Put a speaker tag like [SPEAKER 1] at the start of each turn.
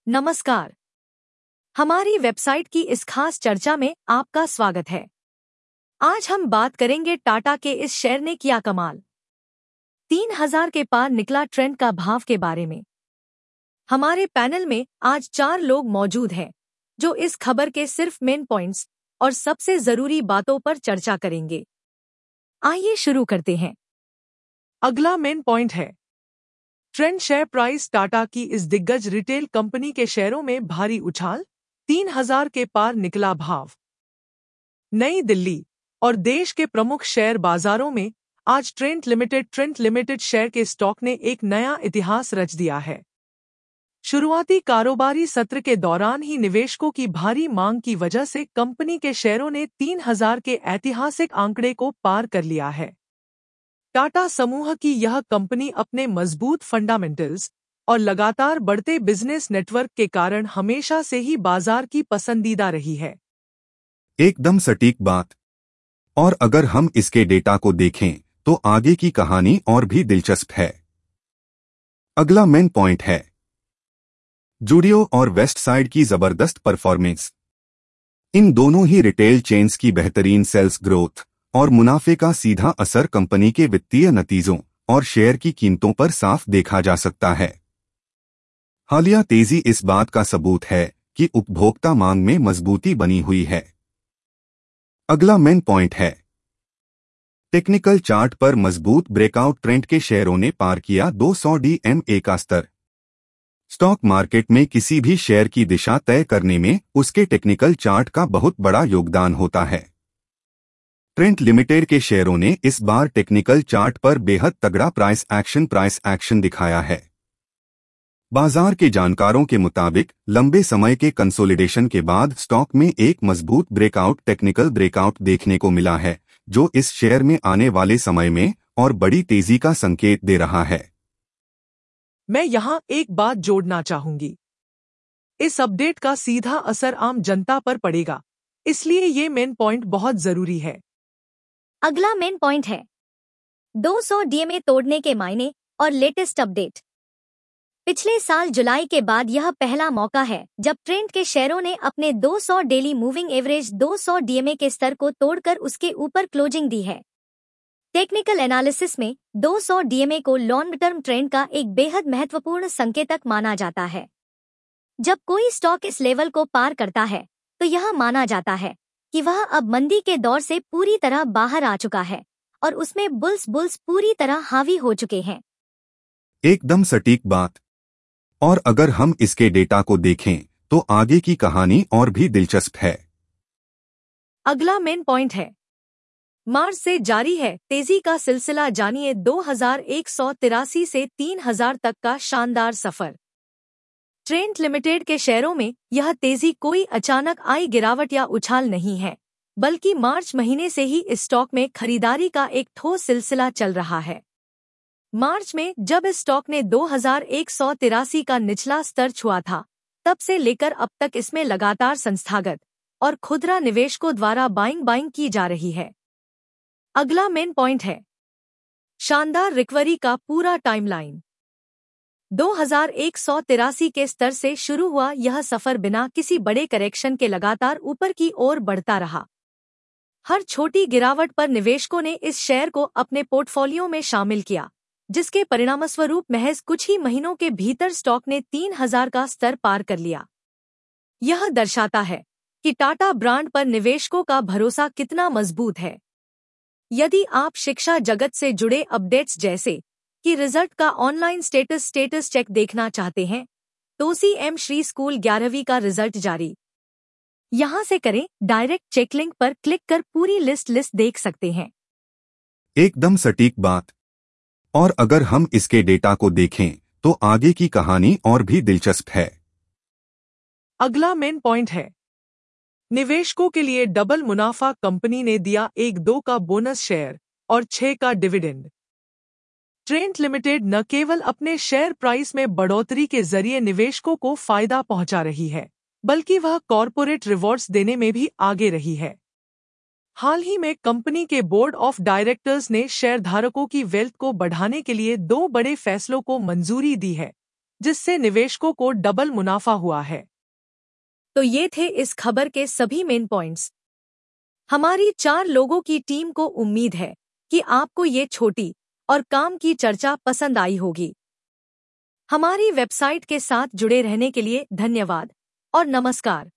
[SPEAKER 1] नमस्कार। हमारी वेबसाइट की इस खास चर्चा में आपका स्वागत है। आज हम बात करेंगे टाटा के इस शेयर ने किया कमाल, 3000 के पार निकला ट्रेंड का भाव के बारे में। हमारे पैनल में आज 4 लोग मौजूद हैं जो इस खबर के सिर्फ मेन पॉइंट्स और सबसे जरूरी बातों पर चर्चा करेंगे। आइए शुरू करते हैं।
[SPEAKER 2] अगला मेन पॉइंट है ट्रेंड शेयर प्राइस। टाटा की इस दिग्गज रिटेल कंपनी के शेयरों में भारी उछाल, 3000 के पार निकला भाव। नई दिल्ली और देश के प्रमुख शेयर बाजारों में आज ट्रेंड लिमिटेड शेयर के स्टॉक ने एक नया इतिहास रच दिया है। शुरुआती कारोबारी सत्र के दौरान ही निवेशकों की भारी मांग की वजह से कंपनी के शेयरों ने 3000 के ऐतिहासिक आंकड़े को पार कर लिया है। टाटा समूह की यह कंपनी अपने मजबूत फंडामेंटल्स और लगातार बढ़ते बिजनेस नेटवर्क के कारण हमेशा से ही बाजार की पसंदीदा रही है।
[SPEAKER 3] एकदम सटीक बात। और अगर हम इसके डेटा को देखें तो आगे की कहानी और भी दिलचस्प है। अगला मेन पॉइंट है जुडियो और वेस्ट साइड की जबरदस्त परफॉर्मेंस। इन दोनों ही रिटेल चेन्स की बेहतरीन सेल्स ग्रोथ और मुनाफे का सीधा असर कंपनी के वित्तीय नतीजों और शेयर की कीमतों पर साफ देखा जा सकता है। हालिया तेजी इस बात का सबूत है कि उपभोक्ता मांग में मजबूती बनी हुई है। अगला मेन पॉइंट है टेक्निकल चार्ट पर मजबूत ब्रेकआउट ट्रेंड के शेयरों ने पार किया 200 DMA का स्तर। स्टॉक मार्केट में किसी भी शेयर की दिशा तय करने में उसके टेक्निकल चार्ट का बहुत बड़ा योगदान होता है। ट्रेंड लिमिटेड के शेयरों ने इस बार टेक्निकल चार्ट पर बेहद तगड़ा प्राइस एक्शन दिखाया है। बाजार के जानकारों के मुताबिक लंबे समय के कंसोलिडेशन के बाद स्टॉक में एक मजबूत टेक्निकल ब्रेकआउट देखने को मिला है, जो इस शेयर में आने वाले समय में और बड़ी तेजी का संकेत दे रहा है।
[SPEAKER 2] मैं यहाँ एक बात जोड़ना चाहूंगी। इस अपडेट का सीधा असर आम जनता पर पड़ेगा, इसलिए ये मेन पॉइंट बहुत जरूरी है।
[SPEAKER 1] अगला मेन पॉइंट है 200 DMA तोड़ने के मायने और लेटेस्ट अपडेट। पिछले साल जुलाई के बाद यह पहला मौका है जब ट्रेंड के शेयरों ने अपने 200 डेली मूविंग एवरेज 200 DMA के स्तर को तोड़कर उसके ऊपर क्लोजिंग दी है। टेक्निकल एनालिसिस में 200 DMA को लॉन्ग टर्म ट्रेंड का एक बेहद महत्वपूर्ण संकेतक माना जाता है। जब कोई स्टॉक इस लेवल को पार करता है तो यह माना जाता है कि वह अब मंदी के दौर से पूरी तरह बाहर आ चुका है और उसमें बुल्स पूरी तरह हावी हो चुके हैं।
[SPEAKER 3] एकदम सटीक बात। और अगर हम इसके डेटा को देखें तो आगे की कहानी और भी दिलचस्प है।
[SPEAKER 1] अगला मेन पॉइंट है मार्च से जारी है तेजी का सिलसिला। जानिए 2183 से 3000 तक का शानदार सफर। ट्रेंड लिमिटेड के शेयरों में यह तेजी कोई अचानक आई गिरावट या उछाल नहीं है, बल्कि मार्च महीने से ही इस स्टॉक में खरीदारी का एक ठोस सिलसिला चल रहा है। मार्च में जब इस स्टॉक ने 2183 का निचला स्तर छुआ था, तब से लेकर अब तक इसमें लगातार संस्थागत और खुदरा निवेशकों द्वारा बाइंग की जा रही है। अगला मेन पॉइंट है शानदार रिकवरी का पूरा टाइमलाइन। 2183 के स्तर से शुरू हुआ यह सफर बिना किसी बड़े करेक्शन के लगातार ऊपर की ओर बढ़ता रहा। हर छोटी गिरावट पर निवेशकों ने इस शेयर को अपने पोर्टफोलियो में शामिल किया, जिसके परिणामस्वरूप महज कुछ ही महीनों के भीतर स्टॉक ने 3000 का स्तर पार कर लिया। यह दर्शाता है कि टाटा ब्रांड पर निवेशकों का भरोसा कितना मजबूत है। यदि आप शिक्षा जगत से जुड़े अपडेट्स जैसे कि रिजल्ट का ऑनलाइन स्टेटस चेक देखना चाहते हैं, तो CM श्री स्कूल 11वीं का रिजल्ट जारी यहां से करें। डायरेक्ट चेक लिंक पर क्लिक कर पूरी लिस्ट देख सकते हैं।
[SPEAKER 3] एकदम सटीक बात। और अगर हम इसके डेटा को देखें तो आगे की कहानी और भी दिलचस्प है।
[SPEAKER 2] अगला मेन पॉइंट है निवेशकों के लिए डबल मुनाफा। कंपनी ने दिया 1-2 का बोनस शेयर और 6 का डिविडेंड। ट्रेंड लिमिटेड न केवल अपने शेयर प्राइस में बढ़ोतरी के जरिए निवेशकों को फायदा पहुंचा रही है, बल्कि वह कॉर्पोरेट रिवॉर्ड्स देने में भी आगे रही है। हाल ही में कंपनी के बोर्ड ऑफ डायरेक्टर्स ने शेयरधारकों की वेल्थ को बढ़ाने के लिए 2 बड़े फैसलों को मंजूरी दी है, जिससे निवेशकों को डबल मुनाफा हुआ है।
[SPEAKER 1] तो ये थे इस खबर के सभी मेन पॉइंट्स। हमारी 4 लोगों की टीम को उम्मीद है कि आपको ये छोटी और काम की चर्चा पसंद आई होगी। हमारी वेबसाइट के साथ जुड़े रहने के लिए धन्यवाद और नमस्कार।